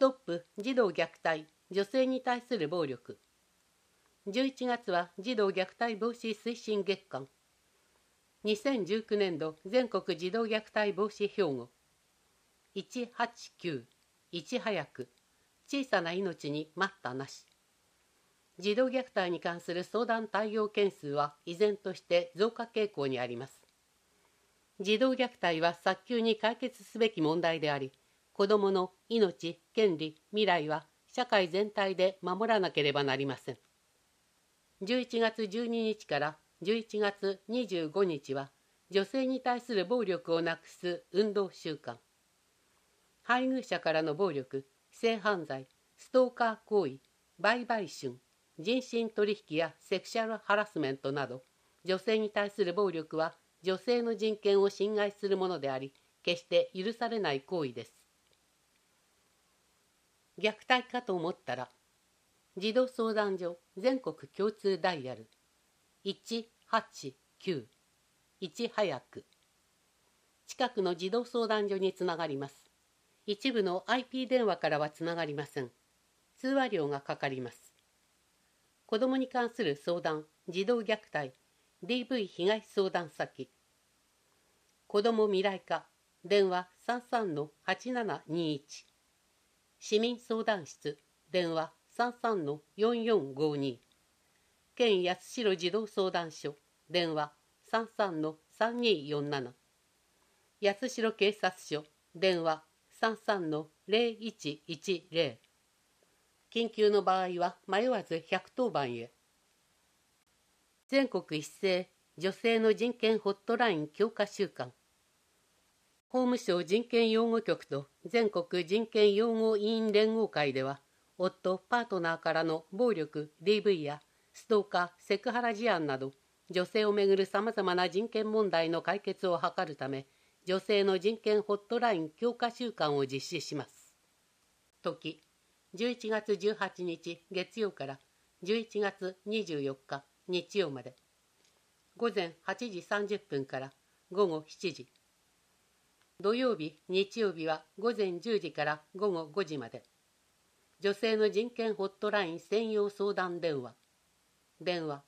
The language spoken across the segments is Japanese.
トップ児童虐待、女性に対する暴力。11月は児童虐待防止推進月間。2019年度全国児童虐待防止標語。189、いち早く、小さな命に待ったなし。児童虐待に関する相談対応件数は依然として増加傾向にあります。児童虐待は早急に解決すべき問題であり、子どもの命、権利、未来は社会全体で守らなければなりません。11月12日から11月25日は、女性に対する暴力をなくす運動週間。配偶者からの暴力、性犯罪、ストーカー行為、売買春、人身取引やセクシャルハラスメントなど、女性に対する暴力は女性の人権を侵害するものであり、決して許されない行為です。虐待かと思ったら、児童相談所全国共通ダイヤル189、いち早く。近くの児童相談所につながります。一部の IP 電話からはつながりません。通話料がかかります。子どもに関する相談、児童虐待、DV 被害相談先。子ども未来課、電話33-8721。市民相談室、電話33-4452。県八代児童相談所、電話33-3247。八代警察署、電話33-0110。緊急の場合は迷わず110番へ。全国一斉女性の人権ホットライン強化週間。法務省人権擁護局と全国人権擁護委員連合会では、夫・パートナーからの暴力、DV やストーカー、セクハラ事案など、女性をめぐるさまざまな人権問題の解決を図るため、女性の人権ホットライン強化週間を実施します。時、11月18日月曜から11月24日日曜まで。午前8時30分から午後7時。土曜日、日曜日は午前10時から午後5時まで。女性の人権ホットライン専用相談電話。電話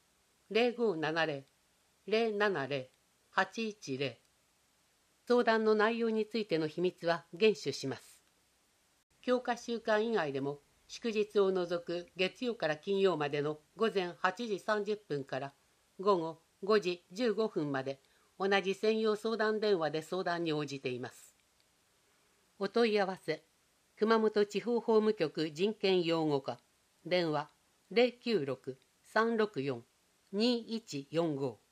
0570-070-810。相談の内容についての秘密は厳守します。強化週間以外でも、祝日を除く月曜から金曜までの午前8時30分から午後5時15分まで、同じ専用相談電話で相談に応じています。お問い合わせ、熊本地方法務局人権擁護課、電話096-364-2145。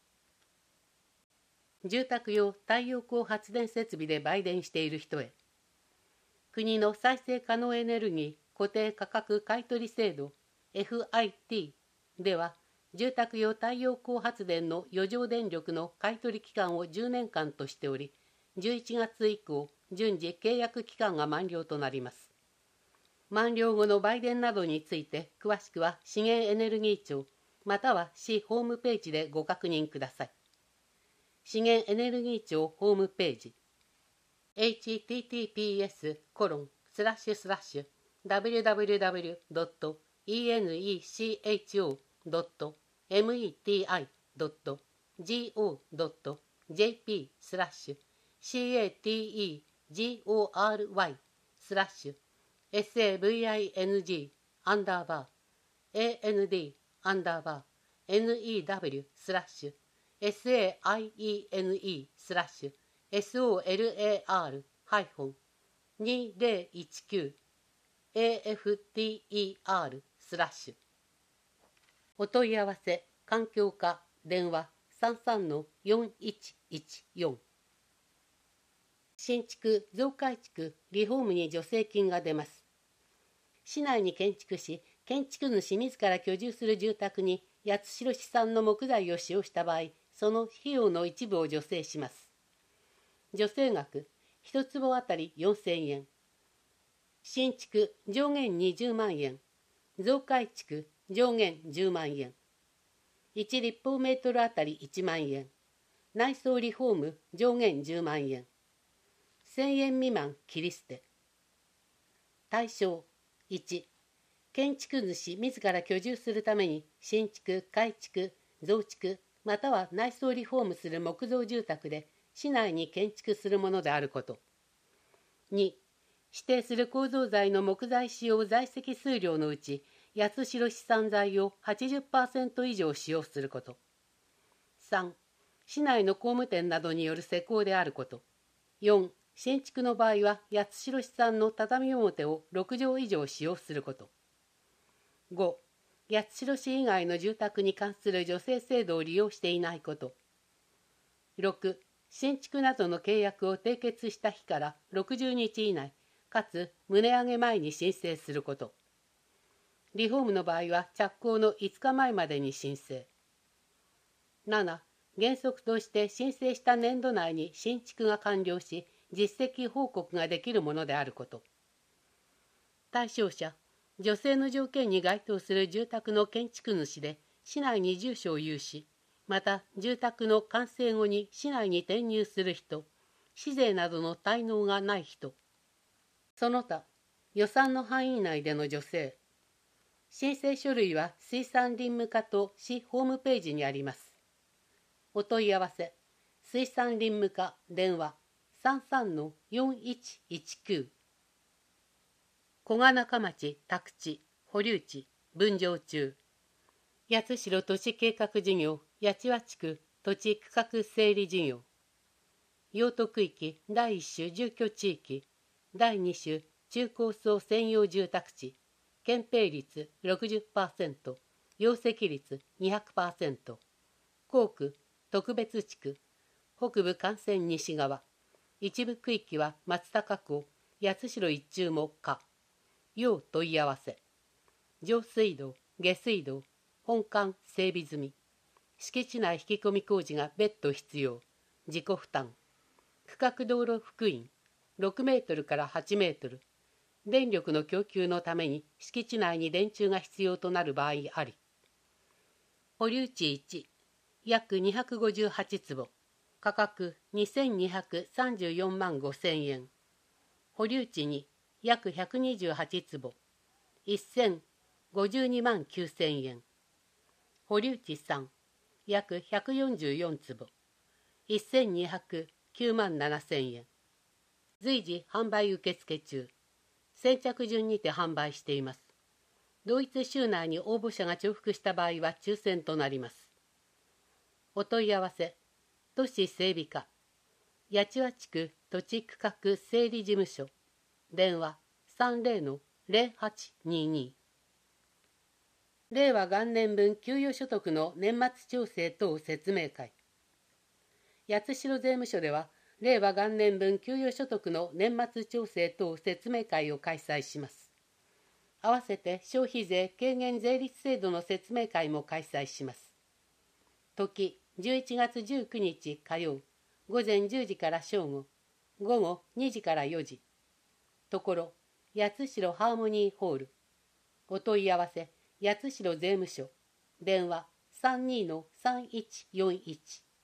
住宅用太陽光発電設備で売電している人へ。国の再生可能エネルギー固定価格買取制度 FIT では、住宅用太陽光発電の余剰電力の買取期間を10年間としており、11月以降、順次契約期間が満了となります。満了後の売電などについて、詳しくは資源エネルギー庁、または市ホームページでご確認ください。資源エネルギー庁ホームページ、https://www.enecacio.jp/CATE-SANDAVA/AND_NE/SLASHお問い合わせ、環境課、電話33-4114。新築・増改築・リフォームに助成金が出ます。市内に建築し、建築主自ら居住する住宅に八代市産の木材を使用した場合、その費用の一部を助成します。助成額、1坪あたり4000円。新築上限20万円。増改築上限10万円。1立方メートルあたり1万円。内装リフォーム上限10万円。1000円未満切り捨て。対象、 1、建築主自ら居住するために新築、改築、増築、または内装リフォームする木造住宅で市内に建築するものであること。2、指定する構造材の木材使用在籍数量のうち、八代市産材を 80% 以上使用すること。3、市内の工務店などによる施工であること。4、新築の場合は八代市産の畳表を6畳以上使用すること。5、八代市以外の住宅に関する助成制度を利用していないこと。6、新築などの契約を締結した日から60日以内、かつ棟上げ前に申請すること。リフォームの場合は着工の5日前までに申請。7、原則として申請した年度内に新築が完了し、実績報告ができるものであること。対象者、助成の条件に該当する住宅の建築主で市内に住所を有し、また住宅の完成後に市内に転入する人、市税などの滞納がない人。その他、予算の範囲内での助成。申請書類は水産林務課と市ホームページにあります。お問い合わせ、水産林務課電話 33-4119。小鹿中町宅地保留地分譲中。八代都市計画事業八千地区土地区画整理事業。用途区域第1種住居地域、第2種中高層専用住宅地、建蔽率 60%、容積率 200%。校区特別地区、北部幹線西側。一部区域は松高港、八代一中も可。要問い合わせ。上水道、下水道、本館整備済み。敷地内引き込み工事が別途必要。自己負担。区画道路幅員6メートルから8メートル。電力の供給のために敷地内に電柱が必要となる場合あり。保留地1、約258坪。価格2234万5千円。保留地2、約128坪。1052万9千円。保留地3、約144坪。1209万7千円。随時販売受付中。先着順にて販売しています。同一週内に応募者が重複した場合は抽選となります。お問い合わせ、都市整備課、八千地区土地区画整理事務所、電話 30-0822。令和元年分給与所得の年末調整等説明会。八代税務署では、令和元年分給与所得の年末調整等説明会を開催します。合わせて消費税軽減税率制度の説明会も開催します。時、11月19日火曜、午前10時から正午、午後2時から4時。ところ、八代ハーモニーホール。お問い合わせ、八代税務署。電話 32-3141。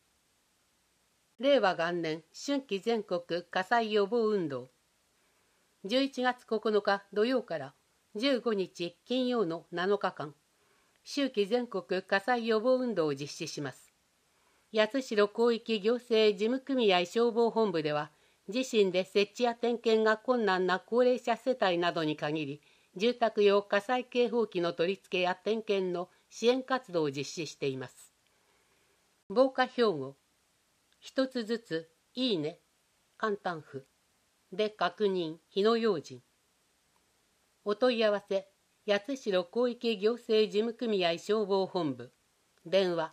令和元年春季全国火災予防運動。11月9日土曜から15日金曜の7日間、秋季全国火災予防運動を実施します。八代広域行政事務組合消防本部では、自身で設置や点検が困難な高齢者世帯などに限り、住宅用火災警報器の取り付けや点検の支援活動を実施しています。防火標語。一つずつ、いいね、簡単符。で確認、火の用心。お問い合わせ、八代広域行政事務組合消防本部。電話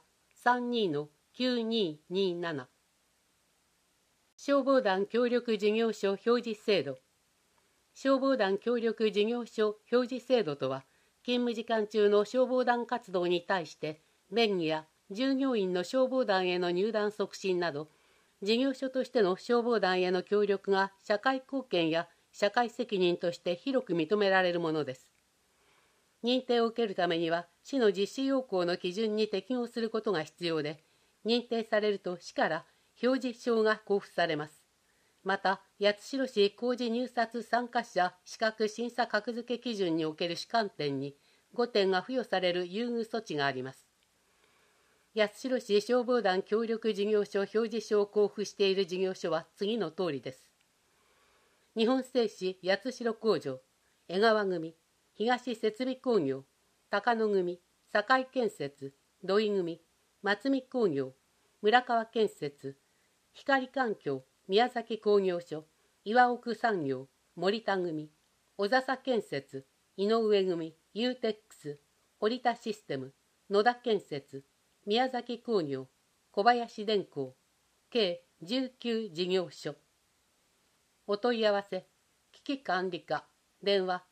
32-9227。消防団協力事業所表示制度。消防団協力事業所表示制度とは、勤務時間中の消防団活動に対して、便宜や従業員の消防団への入団促進など、事業所としての消防団への協力が社会貢献や社会責任として広く認められるものです。認定を受けるためには、市の実施要項の基準に適合することが必要で、認定されると市から表示証が交付されます。 また、八代市工事入札参加者資格審査格付け基準における主観点に5点が付与される優遇措置があります。八代市消防団協力事業所表示書を交付している事業所は次の通りです。日本製紙八代工場、江川組、東設備工業、高野組、堺建設、土井組、松見工業、村川建設、光環境、宮崎工業所、岩奥産業、森田組、小笹建設、井上組、ユーテックス、堀田システム、野田建設、宮崎工業、小林電工、計19事業所。お問い合わせ、危機管理課、電話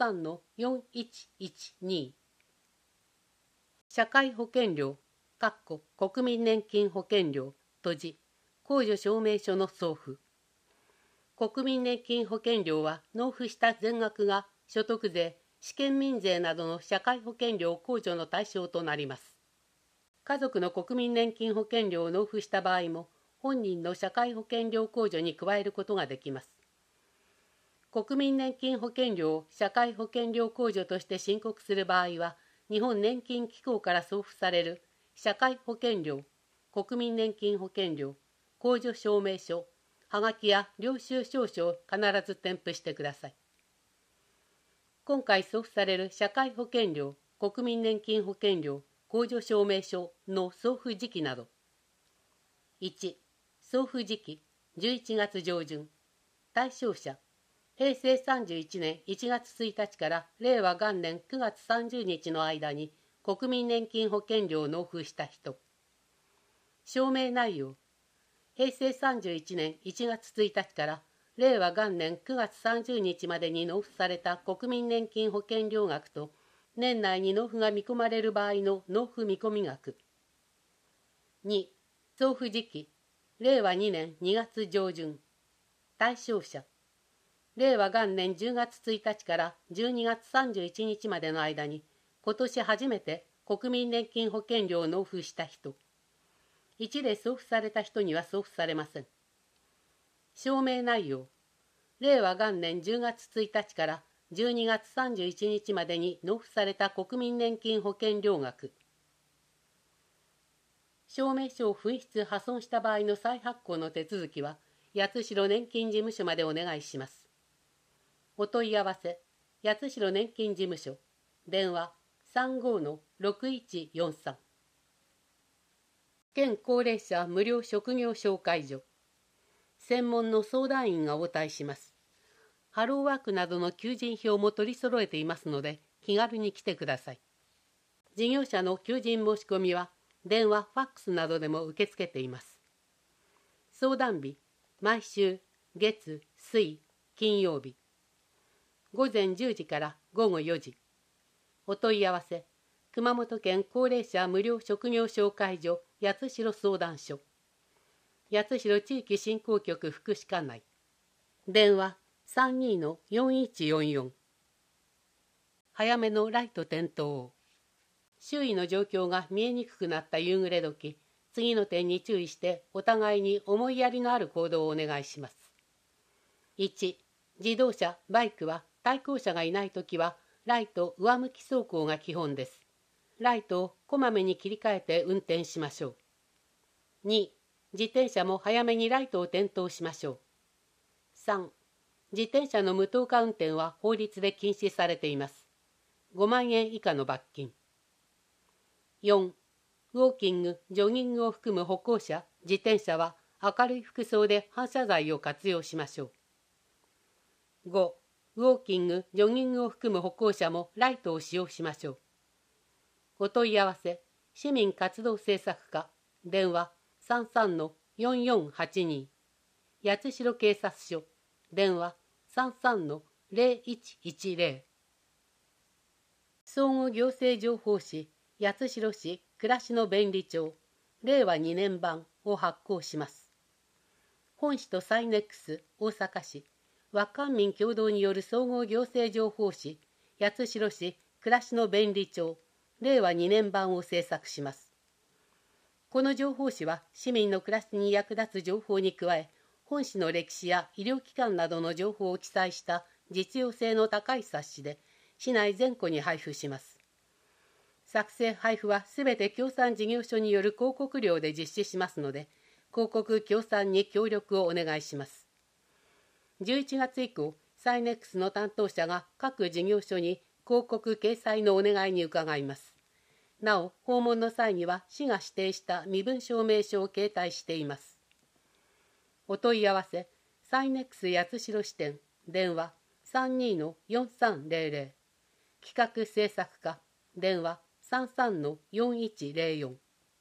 33-4112。社会保険料、国民年金保険料、閉じ、控除証明書の送付。国民年金保険料は納付した全額が所得税、試験民税などの社会保険料控除の対象となります。家族の国民年金保険料を納付した場合も、本人の社会保険料控除に加えることができます。国民年金保険料を社会保険料控除として申告する場合は、日本年金機構から送付される社会保険料、国民年金保険料、控除証明書、はがきや領収証書を必ず添付してください。今回送付される社会保険料、国民年金保険料、控除証明書の送付時期など。1、送付時期11月上旬。対象者、平成31年1月1日から令和元年9月30日の間に国民年金保険料を納付した人。証明内容、平成31年1月1日から令和元年9月30日までに納付された国民年金保険料額と年内に納付が見込まれる場合の納付見込み額。2、送付時期、令和2年2月上旬。対象者、令和元年10月1日から12月31日までの間に今年初めて国民年金保険料を納付した人。一例送付された人には送付されません。証明内容、令和元年10月1日から12月31日までに納付された国民年金保険料額。証明書を紛失破損した場合の再発行の手続きは、八代年金事務所までお願いします。お問い合わせ、八代年金事務所、電話35-6143。県高齢者無料職業紹介所。専門の相談員が応対します。ハローワークなどの求人票も取り揃えていますので、気軽に来てください。事業者の求人申し込みは、電話、ファックスなどでも受け付けています。相談日、毎週月、水、金曜日。午前10時から午後4時。お問い合わせ、熊本県高齢者無料職業紹介所八代相談所。八代地域振興局福祉課内。電話32-4144。早めのライト点灯。周囲の状況が見えにくくなった夕暮れ時、次の点に注意してお互いに思いやりのある行動をお願いします。1、自動車、バイクは対向車がいないときはライト上向き走行が基本です。ライトをこまめに切り替えて運転しましょう。2、自転車も早めにライトを点灯しましょう。3、自転車の無灯火運転は法律で禁止されています。5万円以下の罰金。4、ウォーキング、ジョギングを含む歩行者、自転車は明るい服装で反射材を活用しましょう。5、ウォーキング、ジョギングを含む歩行者もライトを使用しましょう。お問い合わせ、市民活動政策課、電話33-4482。八代警察署、電話33-0110。総合行政情報誌、八代市暮らしの便利帳、令和2年版を発行します。本市とサイネックス大阪市、和官民共同による総合行政情報誌、八代市暮らしの便利帳、令和2年版を制作します。この情報誌は市民の暮らしに役立つ情報に加え、 本市の歴史や医療機関などの情報を記載した実用性の高い冊子で、市内全戸に配布します。作成配布はすべて協賛事業所による広告料で実施しますので、広告協賛に協力をお願いします。11月以降、サイネックスの担当者が各事業所に広告掲載のお願いに伺います。なお、訪問の際には市が指定した身分証明書を携帯しています。お問い合わせ、サイネックス八代支店、電話 32-4300、企画制作課、電話 33-4104。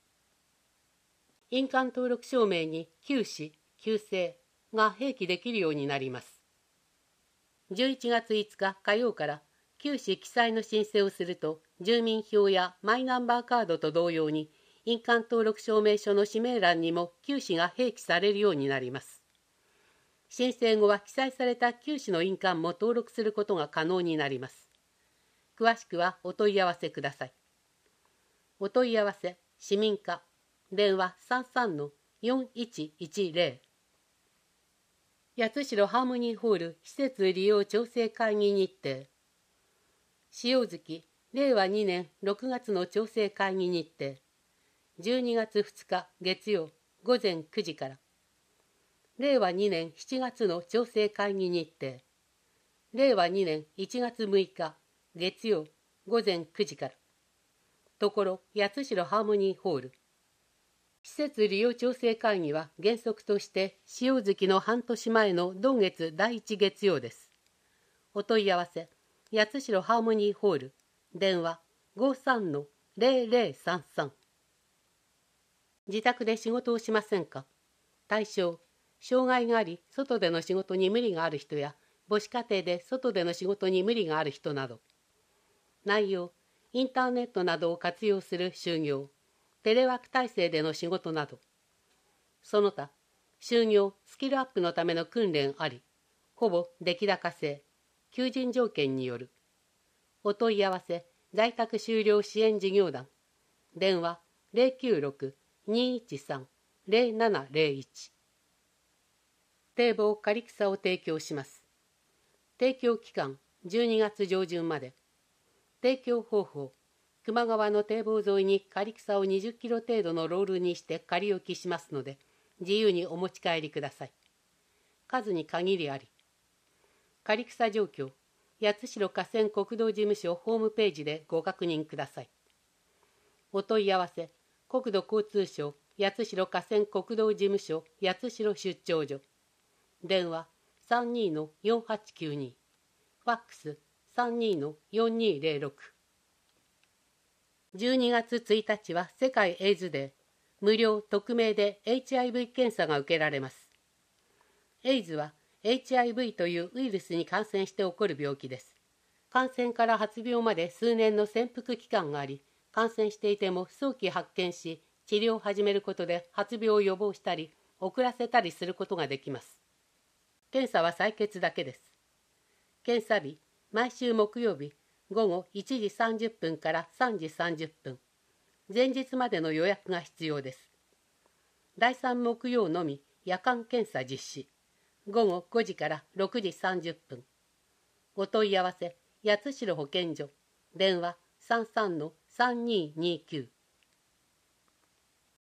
印鑑登録証明に旧氏、旧姓が併記できるようになります。11月5日火曜から旧氏記載の申請をすると、住民票やマイナンバーカードと同様に、印鑑登録証明書の氏名欄にも旧氏が併記されるようになります。申請後は記載された旧氏の印鑑も登録することが可能になります。詳しくはお問い合わせください。お問い合わせ、市民課、電話 33-4110。八代ハーモニーホール施設利用調整会議日程。塩月、令和2年6月の調整会議日程。12月2日月曜午前9時から。令和2年7月の調整会議日程。令和2年1月6日月曜午前9時から。ところ八代ハーモニーホール。施設利用調整会議は原則として塩月の半年前の同月第1月曜です。お問い合わせ、八代ハーモニーホール、電話 53-0033。自宅で仕事をしませんか？対象、障害があり外での仕事に無理がある人や母子家庭で外での仕事に無理がある人など。内容、インターネットなどを活用する就業、テレワーク体制での仕事など。その他、就業・スキルアップのための訓練あり、ほぼ出来高制、求人条件による。お問い合わせ、在宅就労支援事業団。電話 096-213-0701。堤防刈草を提供します。提供期間12月上旬まで。提供方法、球磨川の堤防沿いに刈草を20キロ程度のロールにして仮置きしますので、自由にお持ち帰りください。数に限りあり。刈草状況、八代河川国道事務所ホームページでご確認ください。お問い合わせ、国土交通省八代河川国道事務所八代出張所。電話 32-4892。ファックス 32-4206。12月1日は世界エイズデー。無料匿名で HIV 検査が受けられます。エイズは HIV というウイルスに感染して起こる病気です。感染から発病まで数年の潜伏期間があり、感染していても早期発見し、治療を始めることで発病を予防したり、遅らせたりすることができます。検査は採血だけです。検査日、毎週木曜日、午後1時30分から3時30分。前日までの予約が必要です。第3木曜のみ夜間検査実施。午後5時から6時30分。お問い合わせ、八代保健所。電話 33-3229。